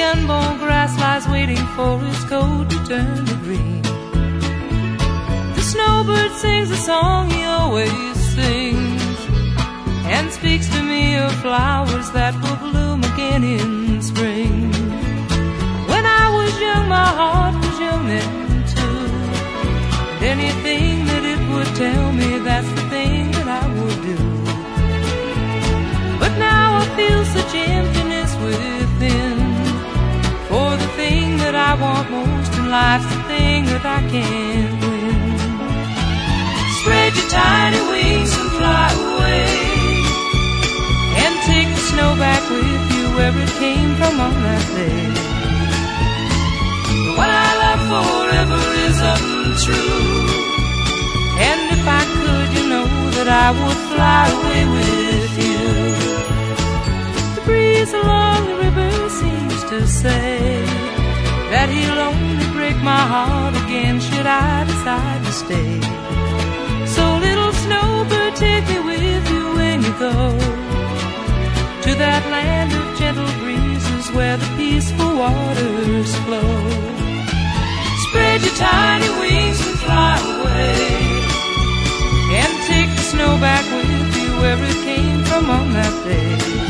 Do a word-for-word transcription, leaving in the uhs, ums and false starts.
unborn grass lies waiting for its coat to turn to green. The snowbird sings a song he always sings, and speaks to me of flowers that will bloom again in spring. When I was young, my heart was young then too, and anything that it would tell me, that's the thing that I would do. But now I feel such emptiness within, for the thing that I want most in life's the thing that I can't win. Spread your tiny wings and fly away, and take the snow back with you where it came from on that day. But what I love forever is untrue, and if I could, you know that I would fly away with you. The breeze along the river seems to say that he'll only break my heart again should I decide to stay. So little snowbird, take me with you when you go to that land of gentle breezes where the peaceful waters flow. Spread your tiny wings and fly away, and take the snow back with you where it came from on that day.